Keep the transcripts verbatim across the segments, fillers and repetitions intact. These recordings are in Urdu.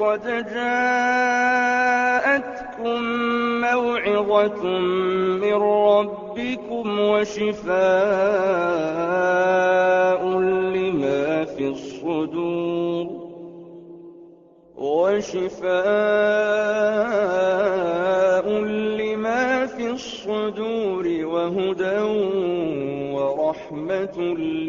قد جاءتكم موعظة من ربكم وشفاء لما في الصدور وشفاء لما في الصدور وهدى ورحمة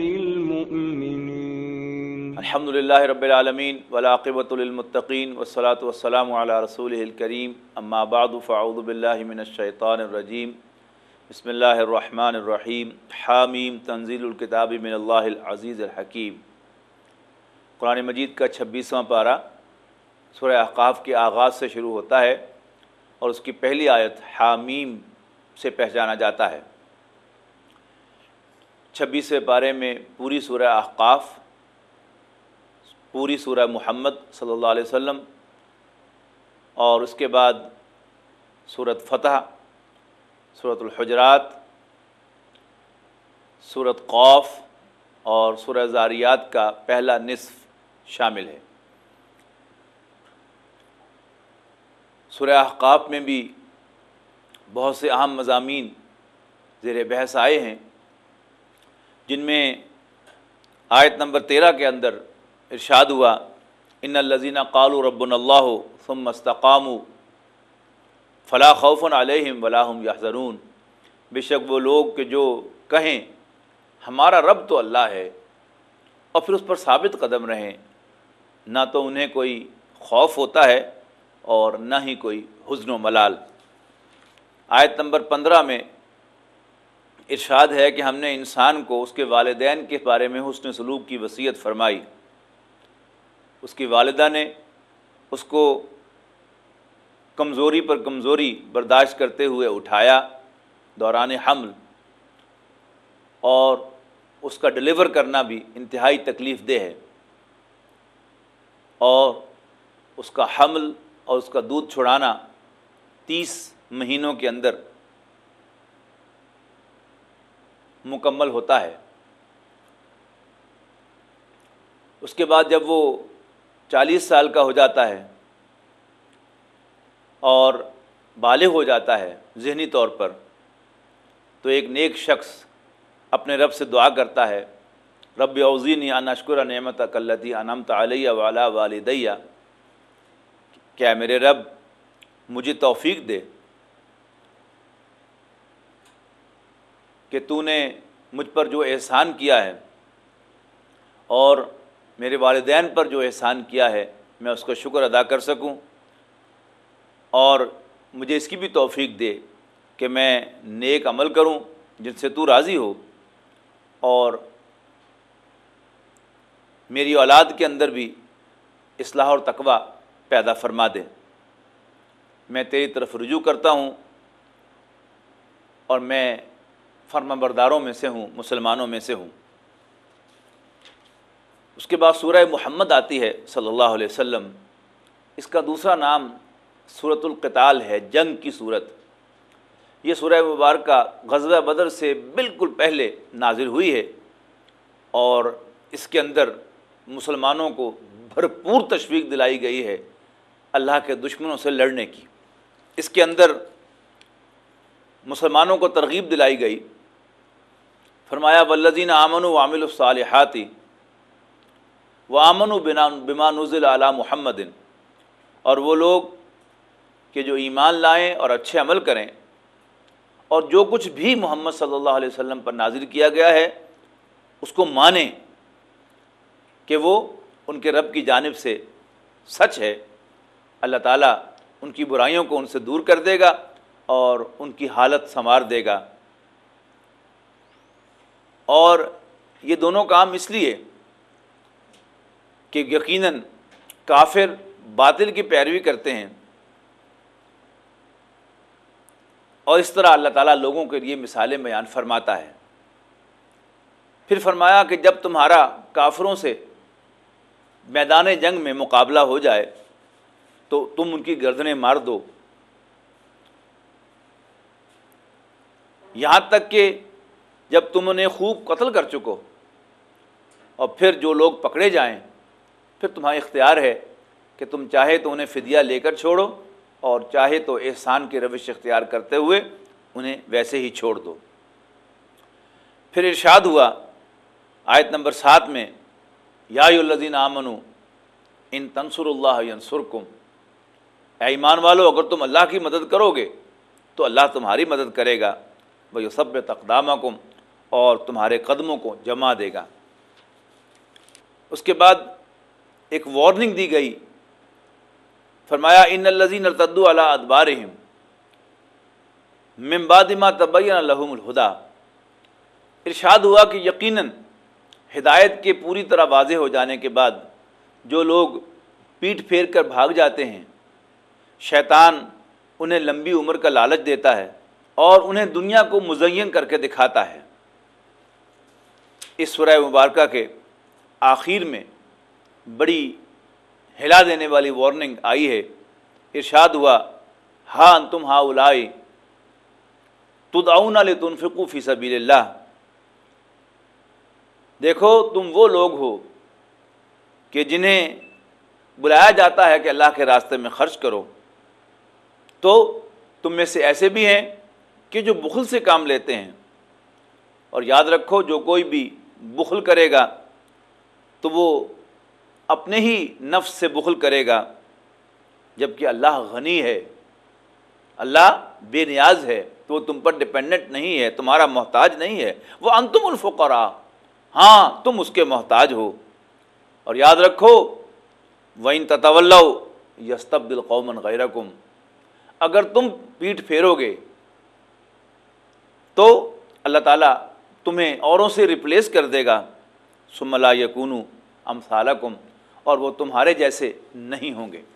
للمؤمنين. الحمد للہ رب العالمین والعاقبۃ للمتقین والصلاۃ والسلام علی رسولہ الکریم، اما بعد فاعوذ باللہ من الشیطان الرجیم، بسم اللہ الرحمن الرحیم، حامیم تنزیل الکتاب من اللہ العزیز الحکیم۔ قرآن مجید کا چھبیسواں پارہ سورہ احقاف کے آغاز سے شروع ہوتا ہے اور اس کی پہلی آیت حامیم سے پہچانا جاتا ہے۔ چھبیسویں پارے میں پوری سورہ احقاف، پوری سورہ محمد صلی اللہ علیہ وسلم، اور اس کے بعد سورۃ فتح، سورۃ الحجرات، سورۃ قاف اور سورہ ذاریات کا پہلا نصف شامل ہے۔ سورہ احقاف میں بھی بہت سے اہم مضامین زیر بحث آئے ہیں، جن میں آیت نمبر تیرہ کے اندر ارشاد ہوا ان الذین قالوا ربنا اللہ ثم استقاموا فلا خوف علیہم ولا هم یحزنون، بے شک وہ لوگ کہ جو کہیں ہمارا رب تو اللہ ہے اور پھر اس پر ثابت قدم رہیں، نہ تو انہیں کوئی خوف ہوتا ہے اور نہ ہی کوئی حزن و ملال۔ آیت نمبر پندرہ میں ارشاد ہے کہ ہم نے انسان کو اس کے والدین کے بارے میں حسن سلوک کی وصیت فرمائی۔ اس کی والدہ نے اس کو کمزوری پر کمزوری برداشت کرتے ہوئے اٹھایا دوران حمل، اور اس کا ڈیلیور کرنا بھی انتہائی تکلیف دہ ہے، اور اس کا حمل اور اس کا دودھ چھڑانا تیس مہینوں کے اندر مکمل ہوتا ہے۔ اس کے بعد جب وہ چالیس سال کا ہو جاتا ہے اور بالغ ہو جاتا ہے ذہنی طور پر، تو ایک نیک شخص اپنے رب سے دعا کرتا ہے رب اوزینی ان اشکر نعمتک التی انعمت علی وعلی والدی، کیا میرے رب مجھے توفیق دے کہ تو نے مجھ پر جو احسان کیا ہے اور میرے والدین پر جو احسان کیا ہے میں اس کا شکر ادا کر سکوں، اور مجھے اس کی بھی توفیق دے کہ میں نیک عمل کروں جن سے تو راضی ہو، اور میری اولاد کے اندر بھی اصلاح اور تقوی پیدا فرما دے۔ میں تیری طرف رجوع کرتا ہوں اور میں فرمانبرداروں میں سے ہوں، مسلمانوں میں سے ہوں۔ اس کے بعد سورہ محمد آتی ہے صلی اللہ علیہ وسلم۔ اس کا دوسرا نام سورۃ القتال ہے، جنگ کی صورت۔ یہ سورہ مبارکہ غزوہ بدر سے بالکل پہلے نازل ہوئی ہے، اور اس کے اندر مسلمانوں کو بھرپور تشویق دلائی گئی ہے اللہ کے دشمنوں سے لڑنے کی۔ اس کے اندر مسلمانوں کو ترغیب دلائی گئی، فرمایا والذین آمنوا وعملوا الصالحات وآمنوا بما نزل علی محمد، اور وہ لوگ کہ جو ایمان لائیں اور اچھے عمل کریں اور جو کچھ بھی محمد صلی اللہ علیہ وسلم پر نازل کیا گیا ہے اس کو مانیں کہ وہ ان کے رب کی جانب سے سچ ہے، اللہ تعالیٰ ان کی برائیوں کو ان سے دور کر دے گا اور ان کی حالت سنوار دے گا۔ اور یہ دونوں کام اس لیے کہ یقیناً کافر باطل کی پیروی کرتے ہیں، اور اس طرح اللہ تعالیٰ لوگوں کے لیے مثالیں بیان فرماتا ہے۔ پھر فرمایا کہ جب تمہارا کافروں سے میدان جنگ میں مقابلہ ہو جائے تو تم ان کی گردنیں مار دو، یہاں تک کہ جب تم انہیں خوب قتل کر چکو اور پھر جو لوگ پکڑے جائیں پھر تمہارا اختیار ہے کہ تم چاہے تو انہیں فدیہ لے کر چھوڑو اور چاہے تو احسان کی روش اختیار کرتے ہوئے انہیں ویسے ہی چھوڑ دو۔ پھر ارشاد ہوا آیت نمبر سات میں، یا ایھا الذین آمنوا ان تنصروا اللہ ینصرکم، اے ایمان والو اگر تم اللہ کی مدد کرو گے تو اللہ تمہاری مدد کرے گا، ویثبت اقدامکم، اور تمہارے قدموں کو جما دے گا۔ اس کے بعد ایک وارننگ دی گئی، فرمایا ان الذین ارتدوا علی ادبارہم من بعد ما تبین لہم الہدی، ارشاد ہوا کہ یقیناً ہدایت کے پوری طرح واضح ہو جانے کے بعد جو لوگ پیٹھ پھیر کر بھاگ جاتے ہیں، شیطان انہیں لمبی عمر کا لالچ دیتا ہے اور انہیں دنیا کو مزین کر کے دکھاتا ہے۔ اس سورہ مبارکہ کے آخر میں بڑی ہلا دینے والی وارننگ آئی ہے، ارشاد ہوا ہاں انتم ہؤلاء تدعون لتنفقوا فی سبیل اللہ، دیکھو تم وہ لوگ ہو کہ جنہیں بلایا جاتا ہے کہ اللہ کے راستے میں خرچ کرو، تو تم میں سے ایسے بھی ہیں کہ جو بخل سے کام لیتے ہیں، اور یاد رکھو جو کوئی بھی بخل کرے گا تو وہ اپنے ہی نفس سے بخل کرے گا، جبکہ اللہ غنی ہے، اللہ بے نیاز ہے، تو وہ تم پر ڈپینڈنٹ نہیں ہے، تمہارا محتاج نہیں ہے، وہ انتم الفقراء، ہاں تم اس کے محتاج ہو۔ اور یاد رکھو وَإِن تَتَوَلَّوْا يَسْتَبْدِلْ قَوْمًا غَيْرَكُمْ، اگر تم پیٹھ پھیرو گے تو اللہ تعالیٰ تمہیں اوروں سے ریپلیس کر دے گا، ثُمَّ لَا يَكُونُوا أَمْثَالَكُمْ، اور وہ تمہارے جیسے نہیں ہوں گے۔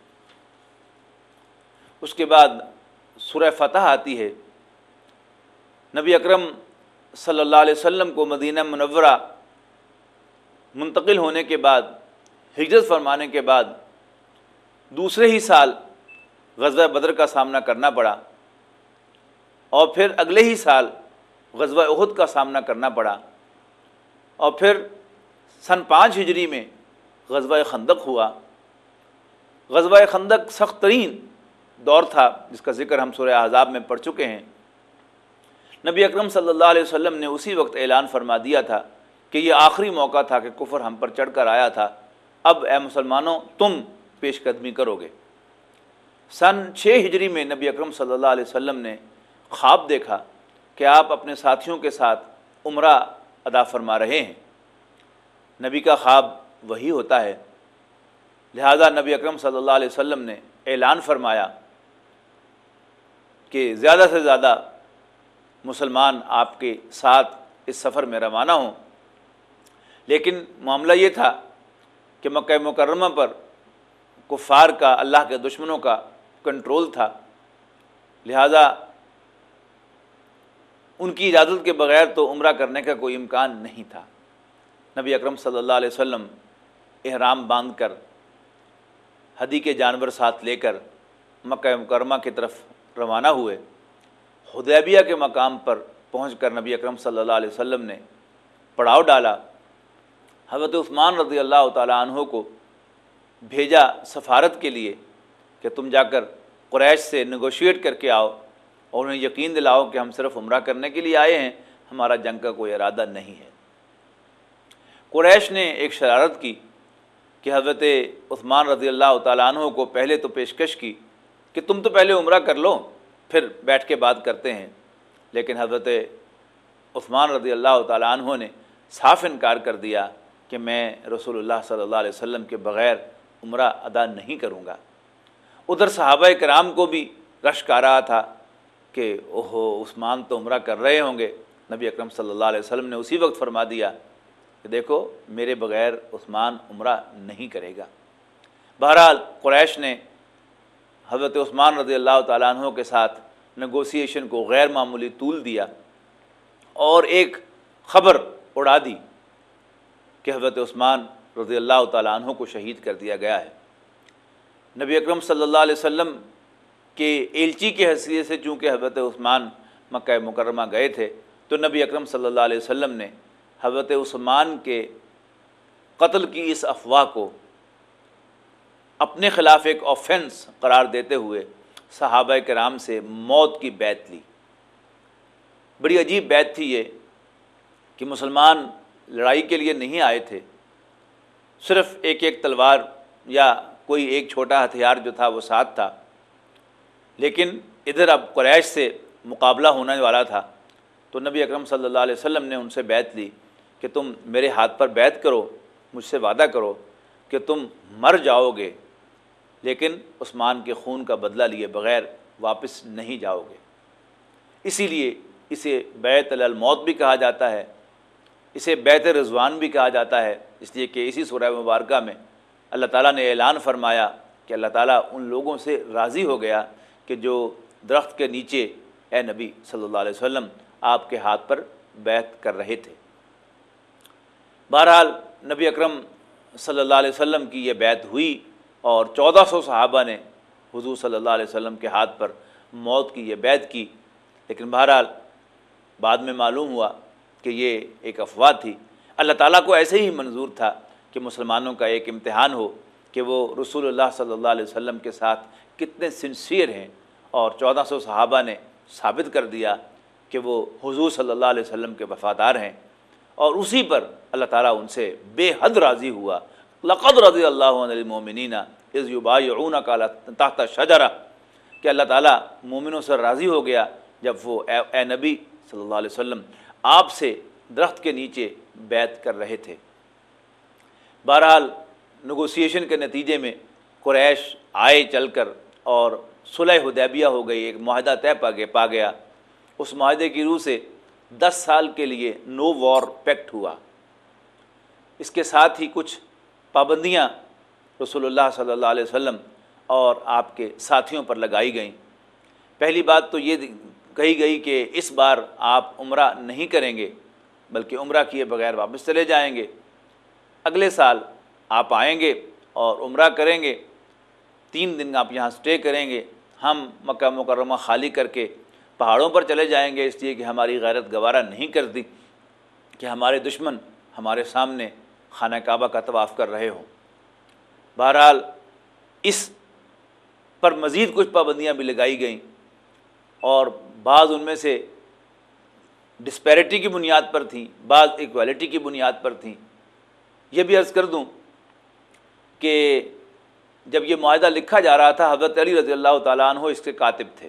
اس کے بعد سورہ فتح آتی ہے۔ نبی اکرم صلی اللہ علیہ وسلم کو مدینہ منورہ منتقل ہونے کے بعد، ہجرت فرمانے کے بعد دوسرے ہی سال غزوہ بدر کا سامنا کرنا پڑا، اور پھر اگلے ہی سال غزوہ احد کا سامنا کرنا پڑا، اور پھر سن پانچ ہجری میں غزوہ خندق ہوا۔ غزوہ خندق سخت ترین دور تھا جس کا ذکر ہم سورہ احزاب میں پڑھ چکے ہیں۔ نبی اکرم صلی اللہ علیہ وسلم نے اسی وقت اعلان فرما دیا تھا کہ یہ آخری موقع تھا کہ کفر ہم پر چڑھ کر آیا تھا، اب اے مسلمانوں تم پیش قدمی کرو گے۔ سن چھ ہجری میں نبی اکرم صلی اللہ علیہ وسلم نے خواب دیکھا کہ آپ اپنے ساتھیوں کے ساتھ عمرہ ادا فرما رہے ہیں۔ نبی کا خواب وہی ہوتا ہے، لہذا نبی اکرم صلی اللہ علیہ وسلم نے اعلان فرمایا کہ زیادہ سے زیادہ مسلمان آپ کے ساتھ اس سفر میں روانہ ہوں، لیکن معاملہ یہ تھا کہ مکہ مکرمہ پر کفار کا، اللہ کے دشمنوں کا کنٹرول تھا، لہذا ان کی اجازت کے بغیر تو عمرہ کرنے کا کوئی امکان نہیں تھا۔ نبی اکرم صلی اللہ علیہ وسلم احرام باندھ کر ہدی کے جانور ساتھ لے کر مکہ مکرمہ کی طرف روانہ ہوئے۔ حدیبیہ کے مقام پر پہنچ کر نبی اکرم صلی اللہ علیہ وسلم نے پڑاؤ ڈالا۔ حضرت عثمان رضی اللہ تعالیٰ عنہ کو بھیجا سفارت کے لیے کہ تم جا کر قریش سے نیگوشیٹ کر کے آؤ اور انہیں یقین دلاؤ کہ ہم صرف عمرہ کرنے کے لیے آئے ہیں، ہمارا جنگ کا کوئی ارادہ نہیں ہے۔ قریش نے ایک شرارت کی کہ حضرت عثمان رضی اللہ تعالیٰ عنہ کو پہلے تو پیشکش کی کہ تم تو پہلے عمرہ کر لو پھر بیٹھ کے بات کرتے ہیں، لیکن حضرت عثمان رضی اللہ تعالیٰ عنہ نے صاف انکار کر دیا کہ میں رسول اللہ صلی اللہ علیہ وسلم کے بغیر عمرہ ادا نہیں کروں گا۔ ادھر صحابہ کرام کو بھی رشک آ رہا تھا کہ اوہو عثمان تو عمرہ کر رہے ہوں گے۔ نبی اکرم صلی اللہ علیہ وسلم نے اسی وقت فرما دیا کہ دیکھو میرے بغیر عثمان عمرہ نہیں کرے گا۔ بہرحال قریش نے حضرت عثمان رضی اللہ تعالیٰ عنہ کے ساتھ نیگوسیشن کو غیر معمولی طول دیا اور ایک خبر اڑا دی کہ حضرت عثمان رضی اللہ تعالیٰ عنہ کو شہید کر دیا گیا ہے۔ نبی اکرم صلی اللہ علیہ وسلم کے ایلچی کی حیثیت سے چونکہ حضرت عثمان مکہ مکرمہ گئے تھے، تو نبی اکرم صلی اللہ علیہ وسلم نے حضرت عثمان کے قتل کی اس افواہ کو اپنے خلاف ایک آفینس قرار دیتے ہوئے صحابہ کرام سے موت کی بیعت لی۔ بڑی عجیب بیعت تھی یہ کہ مسلمان لڑائی کے لیے نہیں آئے تھے، صرف ایک ایک تلوار یا کوئی ایک چھوٹا ہتھیار جو تھا وہ ساتھ تھا، لیکن ادھر اب قریش سے مقابلہ ہونے والا تھا، تو نبی اکرم صلی اللہ علیہ وسلم نے ان سے بیعت لی کہ تم میرے ہاتھ پر بیعت کرو، مجھ سے وعدہ کرو کہ تم مر جاؤ گے لیکن عثمان کے خون کا بدلہ لیے بغیر واپس نہیں جاؤ گے۔ اسی لیے اسے بیعت علی الموت بھی کہا جاتا ہے، اسے بیعت رضوان بھی کہا جاتا ہے، اس لیے کہ اسی سورہ مبارکہ میں اللہ تعالیٰ نے اعلان فرمایا کہ اللہ تعالیٰ ان لوگوں سے راضی ہو گیا کہ جو درخت کے نیچے اے نبی صلی اللہ علیہ وسلم آپ کے ہاتھ پر بیعت کر رہے تھے۔ بہرحال نبی اکرم صلی اللہ علیہ وسلم کی یہ بیعت ہوئی اور چودہ سو صحابہ نے حضور صلی اللہ علیہ وسلم کے ہاتھ پر موت کی یہ بیعت کی، لیکن بہرحال بعد میں معلوم ہوا کہ یہ ایک افواہ تھی۔ اللہ تعالیٰ کو ایسے ہی منظور تھا کہ مسلمانوں کا ایک امتحان ہو کہ وہ رسول اللہ صلی اللہ علیہ وسلم کے ساتھ کتنے سنسیئر ہیں، اور چودہ سو صحابہ نے ثابت کر دیا کہ وہ حضور صلی اللہ علیہ وسلم کے وفادار ہیں، اور اسی پر اللہ تعالیٰ ان سے بے حد راضی ہوا۔ لقد رضی اللہ عن المؤمنین اذ یبایعونک تحت الشجرہ، کہ اللہ تعالیٰ مومنوں سے راضی ہو گیا جب وہ اے, اے نبی صلی اللہ علیہ وسلم آپ سے درخت کے نیچے بیعت کر رہے تھے۔ بہرحال نیگوسیشن کے نتیجے میں قریش آئے چل کر اور صلح حدیبیہ ہو گئی، ایک معاہدہ طے پا گیا۔ اس معاہدے کی روح سے دس سال کے لیے نو وار پیکٹ ہوا۔ اس کے ساتھ ہی کچھ پابندیاں رسول اللہ صلی اللہ علیہ وسلم اور آپ کے ساتھیوں پر لگائی گئیں۔ پہلی بات تو یہ کہی گئی کہ اس بار آپ عمرہ نہیں کریں گے بلکہ عمرہ کیے بغیر واپس چلے جائیں گے۔ اگلے سال آپ آئیں گے اور عمرہ کریں گے، تین دن آپ یہاں سٹے کریں گے، ہم مکہ مکرمہ خالی کر کے پہاڑوں پر چلے جائیں گے، اس لیے کہ ہماری غیرت گوارہ نہیں کرتی کہ ہمارے دشمن ہمارے سامنے خانہ کعبہ کا طواف کر رہے ہوں۔ بہرحال اس پر مزید کچھ پابندیاں بھی لگائی گئیں، اور بعض ان میں سے ڈسپیرٹی کی بنیاد پر تھیں، بعض ایکویلٹی کی بنیاد پر تھیں۔ یہ بھی عرض کر دوں کہ جب یہ معاہدہ لکھا جا رہا تھا، حضرت علی رضی اللہ تعالیٰ عنہ اس کے کاتب تھے،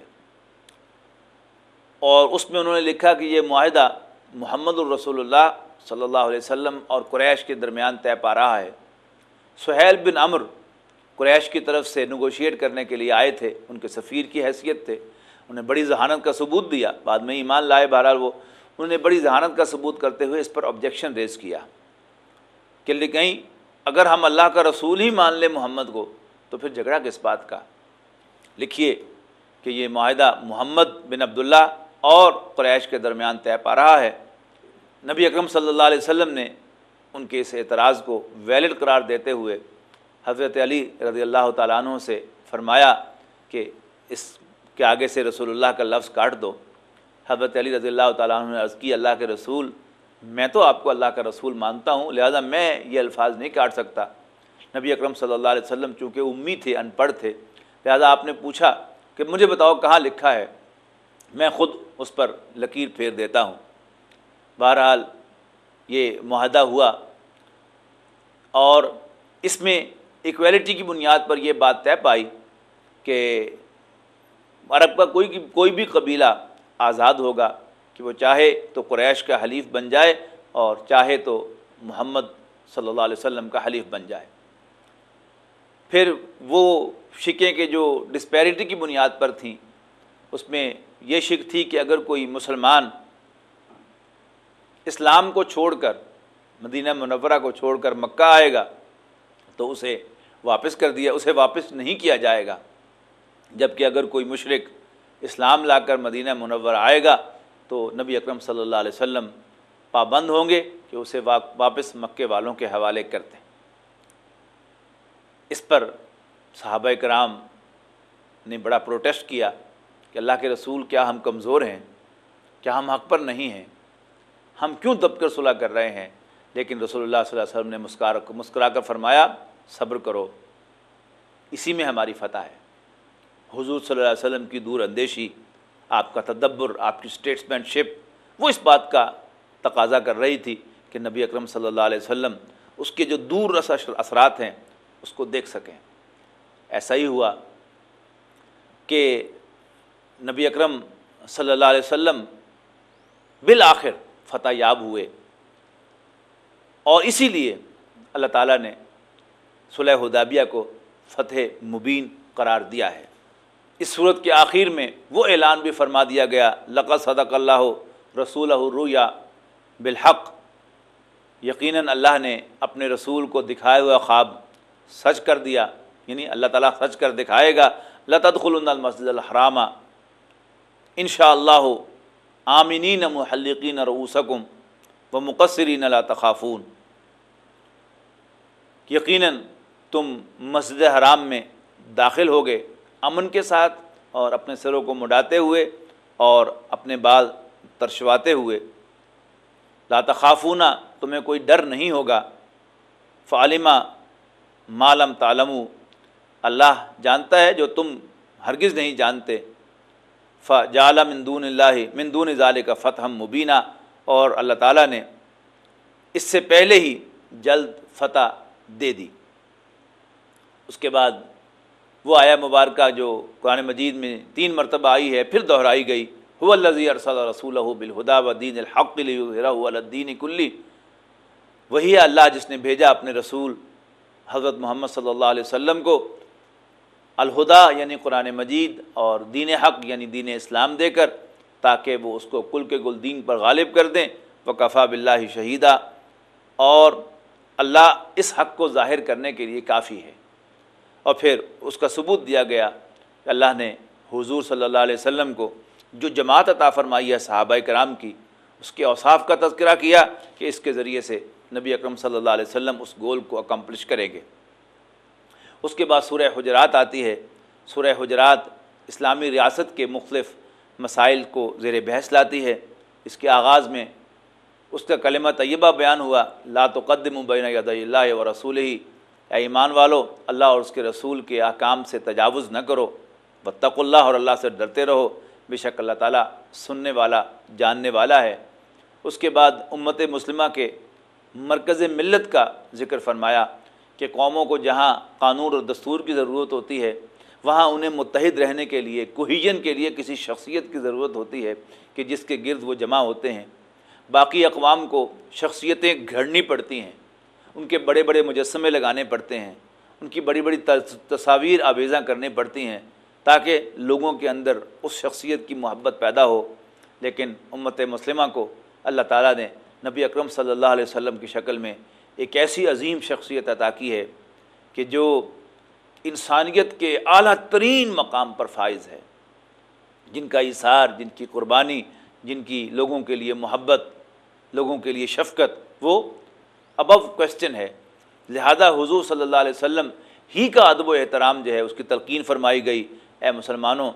اور اس میں انہوں نے لکھا کہ یہ معاہدہ محمد الرسول اللہ صلی اللہ علیہ وسلم اور قریش کے درمیان طے پا رہا ہے۔ سہیل بن عمر قریش کی طرف سے نیگوشیٹ کرنے کے لیے آئے تھے، ان کے سفیر کی حیثیت تھے، انہوں نے بڑی ذہانت کا ثبوت دیا، بعد میں ایمان لائے۔ بہرحال وہ انہوں نے بڑی ذہانت کا ثبوت کرتے ہوئے اس پر آبجیکشن ریز کیا کہ کہیں اگر ہم اللہ کا رسول ہی مان لیں محمد کو تو پھر جھگڑا کس بات کا۔ لکھیے کہ یہ معاہدہ محمد بن عبداللہ اور قریش کے درمیان طے پا رہا ہے۔ نبی اکرم صلی اللہ علیہ وسلم نے ان کے اس اعتراض کو ویلڈ قرار دیتے ہوئے حضرت علی رضی اللہ تعالیٰ عنہ سے فرمایا کہ اس کے آگے سے رسول اللہ کا لفظ کاٹ دو۔ حضرت علی رضی اللہ تعالیٰ عنہ نے عرض کی، اللہ کے رسول، میں تو آپ کو اللہ کا رسول مانتا ہوں، لہذا میں یہ الفاظ نہیں کاٹ سکتا۔ نبی اکرم صلی اللہ علیہ وسلم چونکہ امی تھے، ان پڑھ تھے، لہذا آپ نے پوچھا کہ مجھے بتاؤ کہاں لکھا ہے، میں خود اس پر لکیر پھیر دیتا ہوں۔ بہرحال یہ معاہدہ ہوا، اور اس میں ایکویلٹی کی بنیاد پر یہ بات طے پائی کہ عرب کا کوئی کوئی بھی قبیلہ آزاد ہوگا کہ وہ چاہے تو قریش کا حلیف بن جائے اور چاہے تو محمد صلی اللہ علیہ وسلم کا حلیف بن جائے۔ پھر وہ شکیں کہ جو ڈسپیرٹی کی بنیاد پر تھیں، اس میں یہ شک تھی کہ اگر کوئی مسلمان اسلام کو چھوڑ کر، مدینہ منورہ کو چھوڑ کر مکہ آئے گا تو اسے واپس کر دیا اسے واپس نہیں کیا جائے گا، جبکہ اگر کوئی مشرک اسلام لا کر مدینہ منورہ آئے گا تو نبی اکرم صلی اللہ علیہ وسلم پابند ہوں گے کہ اسے واپس مکے والوں کے حوالے کرتے ہیں۔ اس پر صحابہ کرام نے بڑا پروٹیسٹ کیا کہ اللہ کے رسول، کیا ہم کمزور ہیں؟ کیا ہم حق پر نہیں ہیں؟ ہم کیوں دب کر صلح کر رہے ہیں؟ لیکن رسول اللہ صلی اللہ علیہ وسلم نے مسکرا مسکرا کر فرمایا، صبر کرو، اسی میں ہماری فتح ہے۔ حضور صلی اللہ علیہ وسلم کی دور اندیشی، آپ کا تدبر، آپ کی اسٹیٹسمین شپ، وہ اس بات کا تقاضا کر رہی تھی کہ نبی اکرم صلی اللہ علیہ وسلم اس کے جو دور رس اثرات ہیں اس کو دیکھ سکیں۔ ایسا ہی ہوا کہ نبی اکرم صلی اللہ علیہ وسلم بالآخر فتح یاب ہوئے، اور اسی لیے اللہ تعالیٰ نے صلح حدیبیہ کو فتح مبین قرار دیا ہے۔ اس صورت کے آخر میں وہ اعلان بھی فرما دیا گیا، لقد صدق اللہ رسولہ الرؤیا بالحق، یقیناً اللہ نے اپنے رسول کو دکھائے ہوا خواب سچ کر دیا، یعنی اللہ تعالیٰ سچ کر دکھائے گا۔ لتدخلن المسجد الحرام انشاءاللہ آمنین محلقین رؤوسکم ومقصرین لا تخافون، یقیناً تم مسجد حرام میں داخل ہوگے امن کے ساتھ اور اپنے سروں کو مڈاتے ہوئے اور اپنے بال ترشواتے ہوئے۔ لا تخافون، تمہیں کوئی ڈر نہیں ہوگا۔ فعلم ما لم تعلموا، اللہ جانتا ہے جو تم ہرگز نہیں جانتے۔ فجعل من دون اللہ من دون ذلک فتحا مبینا، اور اللہ تعالیٰ نے اس سے پہلے ہی جلد فتح دے دی۔ اس کے بعد وہ آیا مبارکہ جو قرآن مجید میں تین مرتبہ آئی ہے، پھر دہرائی گئی، هو الذی ارسل رسولہ بالہدی ودین الحق لیظہرہ علی الدین کلہ، وہی ہے اللہ جس نے بھیجا اپنے رسول حضرت محمد صلی اللہ علیہ وسلم کو الہدا یعنی قرآن مجید اور دین حق یعنی دین اسلام دے کر، تاکہ وہ اس کو کل کے کل دین پر غالب کر دیں۔ وکفیٰ باللہ شہیدا، اور اللہ اس حق کو ظاہر کرنے کے لیے کافی ہے۔ اور پھر اس کا ثبوت دیا گیا کہ اللہ نے حضور صلی اللہ علیہ وسلم کو جو جماعت عطا فرمائی ہے صحابہ کرام کی، اس کے اوصاف کا تذکرہ کیا کہ اس کے ذریعے سے نبی اکرم صلی اللہ علیہ وسلم اس گول کو اکمپلش کریں گے۔ اس کے بعد سورہ حجرات آتی ہے۔ سورہ حجرات اسلامی ریاست کے مختلف مسائل کو زیر بحث لاتی ہے۔ اس کے آغاز میں اس کا کلمہ طیبہ بیان ہوا، لا تقدموا بین یدی اللہ ورسولہ، اے ایمان والو اللہ اور اس کے رسول کے احکام سے تجاوز نہ کرو، واتقوا اللہ، اور اللہ سے ڈرتے رہو، بے شک اللہ تعالیٰ سننے والا جاننے والا ہے۔ اس کے بعد امت مسلمہ کے مرکز ملت کا ذکر فرمایا کہ قوموں کو جہاں قانون اور دستور کی ضرورت ہوتی ہے، وہاں انہیں متحد رہنے کے لیے، کوہیژن کے لیے کسی شخصیت کی ضرورت ہوتی ہے کہ جس کے گرد وہ جمع ہوتے ہیں۔ باقی اقوام کو شخصیتیں گھڑنی پڑتی ہیں، ان کے بڑے بڑے مجسمے لگانے پڑتے ہیں، ان کی بڑی بڑی تصاویر آویزاں کرنی پڑتی ہیں تاکہ لوگوں کے اندر اس شخصیت کی محبت پیدا ہو۔ لیکن امت مسلمہ کو اللہ تعالیٰ نے نبی اکرم صلی اللہ علیہ وسلم کی شکل میں ایک ایسی عظیم شخصیت عطا کی ہے کہ جو انسانیت کے اعلیٰ ترین مقام پر فائز ہے، جن کا ایثار، جن کی قربانی، جن کی لوگوں کے لیے محبت، لوگوں کے لیے شفقت، وہ ابو کویسچن ہے۔ لہذا حضور صلی اللہ علیہ وسلم ہی کا ادب و احترام جو ہے اس کی تلقین فرمائی گئی، اے مسلمانوں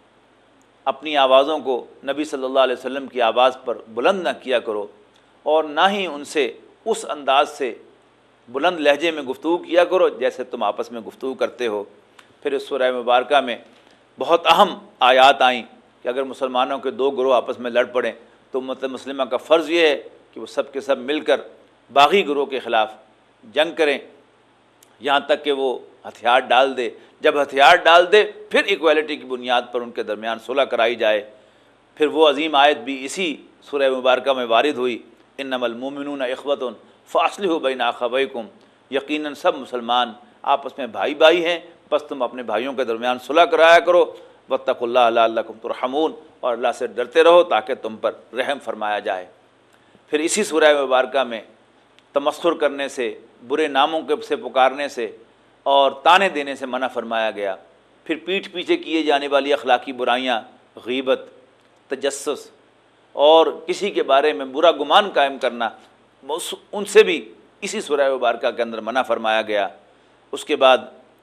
اپنی آوازوں کو نبی صلی اللہ علیہ وسلم کی آواز پر بلند نہ کیا کرو، اور نہ ہی ان سے اس انداز سے بلند لہجے میں گفتگو کیا کرو جیسے تم آپس میں گفتگو کرتے ہو۔ پھر اس سورہ مبارکہ میں بہت اہم آیات آئیں کہ اگر مسلمانوں کے دو گروہ آپس میں لڑ پڑیں تو امت مسلمہ کا فرض یہ ہے کہ وہ سب کے سب مل کر باغی گروہ کے خلاف جنگ کریں، یہاں تک کہ وہ ہتھیار ڈال دے۔ جب ہتھیار ڈال دے پھر ایکویلٹی کی بنیاد پر ان کے درمیان صلح کرائی جائے۔ پھر وہ عظیم آیت بھی اسی سورہ مبارکہ میں وارد ہوئی، انما المؤمنون اخوۃ فاصلحوا بین اخویکم، یقیناً سب مسلمان آپس میں بھائی بھائی ہیں، بس تم اپنے بھائیوں کے درمیان صلح کرایا کرو۔ واتقوا اللہ لعلکم ترحمون، اور اللہ سے ڈرتے رہو تاکہ تم پر رحم فرمایا جائے۔ پھر اسی سورہ مبارکہ میں تمسخر کرنے سے، برے ناموں کے سے پکارنے سے اور طعنے دینے سے منع فرمایا گیا۔ پھر پیٹھ پیچھے کیے جانے والی اخلاقی برائیاں، غیبت، تجسس اور کسی کے بارے میں برا گمان قائم کرنا، ان سے بھی اسی سورہ مبارکہ کے اندر منع فرمایا گیا۔ اس کے بعد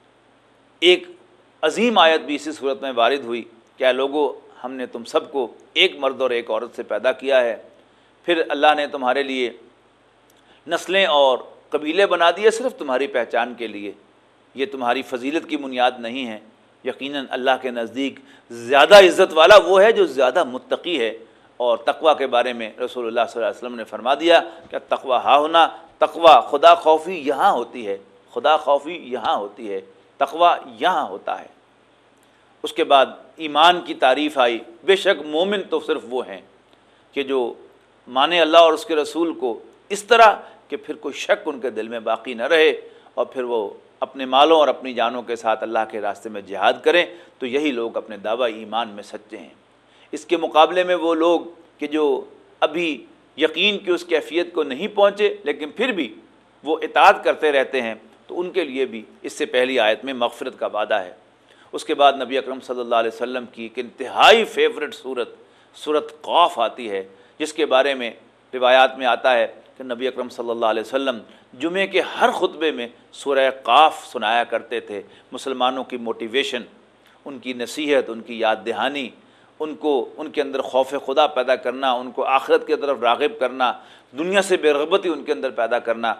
ایک عظیم آیت بھی اسی صورت میں وارد ہوئی، کیا لوگو ہم نے تم سب کو ایک مرد اور ایک عورت سے پیدا کیا ہے، پھر اللہ نے تمہارے لیے نسلیں اور قبیلے بنا دیے صرف تمہاری پہچان کے لیے، یہ تمہاری فضیلت کی بنیاد نہیں ہے، یقیناً اللہ کے نزدیک زیادہ عزت والا وہ ہے جو زیادہ متقی ہے۔ اور تقویٰ کے بارے میں رسول اللہ صلی اللہ علیہ وسلم نے فرما دیا کہ تقویٰ ہا ہونا، تقویٰ خدا خوفی یہاں ہوتی ہے، خدا خوفی یہاں ہوتی ہے، تقویٰ یہاں ہوتا ہے۔ اس کے بعد ایمان کی تعریف آئی، بے شک مومن تو صرف وہ ہیں کہ جو مانے اللہ اور اس کے رسول کو اس طرح کہ پھر کوئی شک ان کے دل میں باقی نہ رہے، اور پھر وہ اپنے مالوں اور اپنی جانوں کے ساتھ اللہ کے راستے میں جہاد کریں، تو یہی لوگ اپنے دعویٰ ایمان میں سچے ہیں۔ اس کے مقابلے میں وہ لوگ کہ جو ابھی یقین کی اس کیفیت کو نہیں پہنچے لیکن پھر بھی وہ اطاعت کرتے رہتے ہیں، تو ان کے لیے بھی اس سے پہلی آیت میں مغفرت کا وعدہ ہے۔ اس کے بعد نبی اکرم صلی اللہ علیہ وسلم کی ایک انتہائی فیورٹ صورت سورۃ قاف آتی ہے، جس کے بارے میں روایات میں آتا ہے کہ نبی اکرم صلی اللہ علیہ وسلم جمعے کے ہر خطبے میں سورہ قاف سنایا کرتے تھے۔ مسلمانوں کی موٹیویشن، ان کی نصیحت، ان کی یاد دہانی، ان کو ان کے اندر خوف خدا پیدا کرنا، ان کو آخرت کی طرف راغب کرنا، دنیا سے بے رغبتی ان کے اندر پیدا کرنا،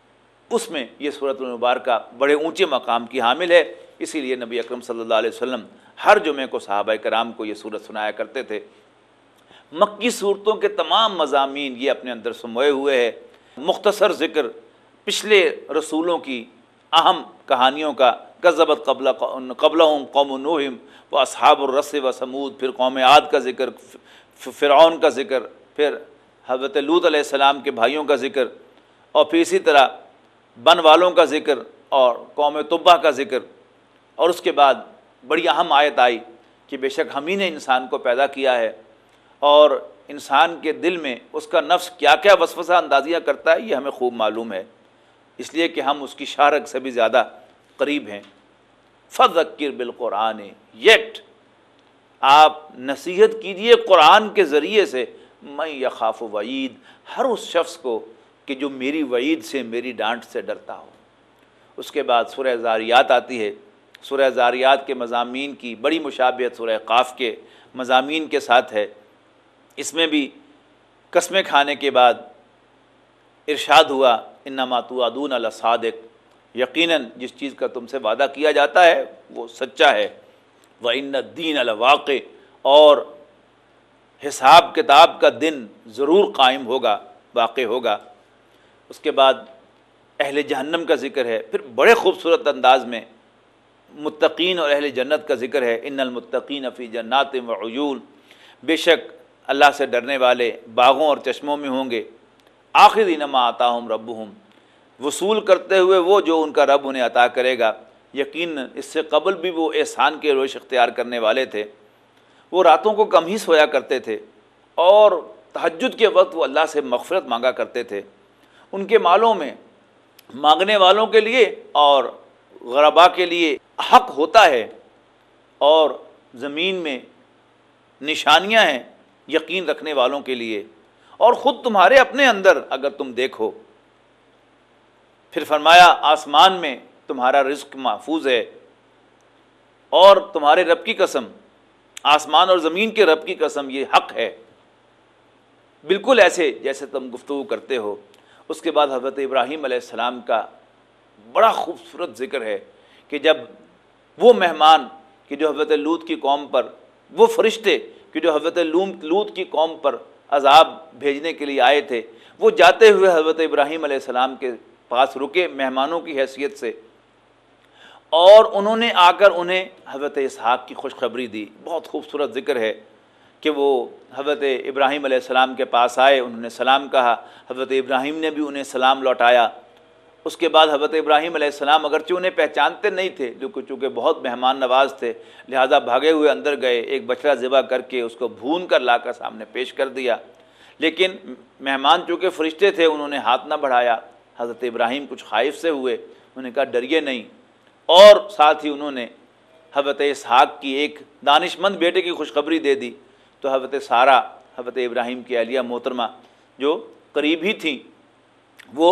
اس میں یہ سورۃ المبارکہ بڑے اونچے مقام کی حامل ہے۔ اسی لیے نبی اکرم صلی اللہ علیہ وسلم ہر جمعے کو صحابہ کرام کو یہ سورت سنایا کرتے تھے۔ مکی صورتوں کے تمام مضامین یہ اپنے اندر سموئے ہوئے ہے۔ مختصر ذکر پچھلے رسولوں کی اہم کہانیوں کا، کذبت قبل قبلہم قوم نوح و اصحاب الرس و ثمود، پھر قوم عاد کا ذکر، فرعون کا ذکر، پھر حضرت لوط علیہ السلام کے بھائیوں کا ذکر، اور پھر اسی طرح بن والوں کا ذکر اور قوم تبع کا ذکر، اور اس کے بعد بڑی اہم آیت آئی کہ بے شک ہم ہی نے انسان کو پیدا کیا ہے، اور انسان کے دل میں اس کا نفس کیا کیا وسوسہ اندازیاں کرتا ہے یہ ہمیں خوب معلوم ہے، اس لیے کہ ہم اس کی شارک سے بھی زیادہ قریب ہیں۔ فذکر بالقرآن، یٹ آپ نصیحت کیجئے قرآن کے ذریعے سے، من یخاف وعید، ہر اس شخص کو کہ جو میری وعید سے، میری ڈانٹ سے ڈرتا ہو۔ اس کے بعد سورہ زاریات آتی ہے۔ سورہ زاریات کے مضامین کی بڑی مشابہت سورہ قاف کے مضامین کے ساتھ ہے۔ اس میں بھی قسمیں کھانے کے بعد ارشاد ہوا انما توعدون لصادق، یقیناً جس چیز کا تم سے وعدہ کیا جاتا ہے وہ سچا ہے، وَإِنَّ الدِّينَ لَوَاقِعٌ، اور حساب کتاب کا دن ضرور قائم ہوگا، واقع ہوگا۔ اس کے بعد اہل جہنم کا ذکر ہے، پھر بڑے خوبصورت انداز میں متقین اور اہل جنت کا ذکر ہے، ان المتقین فی جنات وعیون، بے شک اللہ سے ڈرنے والے باغوں اور چشموں میں ہوں گے، آخذین ما آتاہم ربہم، وصول کرتے ہوئے وہ جو ان کا رب انہیں عطا کرے گا۔ یقین اس سے قبل بھی وہ احسان کے روش اختیار کرنے والے تھے، وہ راتوں کو کم ہی سویا کرتے تھے اور تہجد کے وقت وہ اللہ سے مغفرت مانگا کرتے تھے۔ ان کے مالوں میں مانگنے والوں کے لیے اور غربا کے لیے حق ہوتا ہے، اور زمین میں نشانیاں ہیں یقین رکھنے والوں کے لیے، اور خود تمہارے اپنے اندر اگر تم دیکھو، پھر فرمایا آسمان میں تمہارا رزق محفوظ ہے، اور تمہارے رب کی قسم، آسمان اور زمین کے رب کی قسم، یہ حق ہے، بالکل ایسے جیسے تم گفتگو کرتے ہو۔ اس کے بعد حضرت ابراہیم علیہ السلام کا بڑا خوبصورت ذکر ہے کہ جب وہ مہمان کہ جو حضرت لوط کی قوم پر، وہ فرشتے کہ جو حضرت لوط کی قوم پر عذاب بھیجنے کے لیے آئے تھے، وہ جاتے ہوئے حضرت ابراہیم علیہ السلام کے پاس رکے مہمانوں کی حیثیت سے، اور انہوں نے آ کر انہیں حضرت اسحاق کی خوشخبری دی۔ بہت خوبصورت ذکر ہے کہ وہ حضرت ابراہیم علیہ السلام کے پاس آئے، انہوں نے سلام کہا، حضرت ابراہیم نے بھی انہیں سلام لوٹایا۔ اس کے بعد حضرت ابراہیم علیہ السلام اگرچہ انہیں پہچانتے نہیں تھے، جو کہ چونکہ بہت مہمان نواز تھے، لہذا بھاگے ہوئے اندر گئے، ایک بچڑا ذبح کر کے اس کو بھون کر لا کر سامنے پیش کر دیا، لیکن مہمان چونکہ فرشتے تھے انہوں نے ہاتھ نہ بڑھایا۔ حضرت ابراہیم کچھ خائف سے ہوئے، انہوں نے کہا ڈریے نہیں، اور ساتھ ہی انہوں نے حضرت اسحاق کی ایک دانش مند بیٹے کی خوشخبری دے دی۔ تو حضرت سارہ، حضرت ابراہیم کی اہلیہ محترمہ جو قریب ہی تھیں، وہ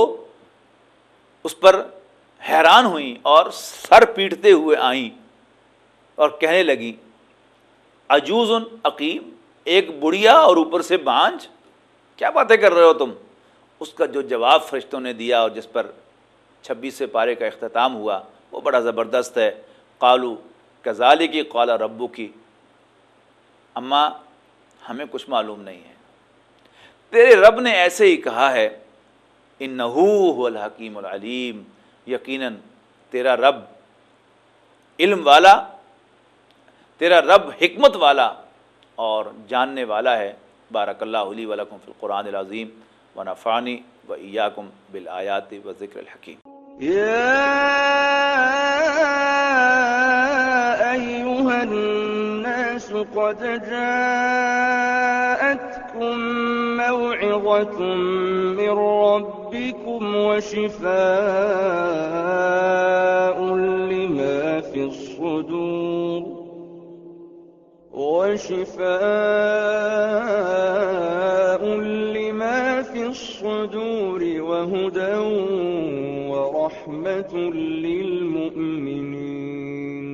اس پر حیران ہوئیں اور سر پیٹتے ہوئے آئیں اور کہنے لگیں عجوز عقیم، ایک بڑھیا اور اوپر سے بانجھ، کیا باتیں کر رہے ہو تم؟ اس کا جو جواب فرشتوں نے دیا اور جس پر چھبیس سے پارے کا اختتام ہوا، وہ بڑا زبردست ہے. قالوا کذالک قال ربک، اماں ہمیں کچھ معلوم نہیں ہے، تیرے رب نے ایسے ہی کہا ہے. انہ هو الحکیم العلیم، یقیناً تیرا رب علم والا، تیرا رب حکمت والا اور جاننے والا ہے. بارک اللہ لی ولکم فی القرآن العظیم ونفعنی وإیاکم بالآیات والذکر الحکیم. يا أيها الناس قد جاءتكم موعظة من ربكم وشفاء لما في الصدور وشفاء لما في الصدور وهدى ورحمة للمؤمنين.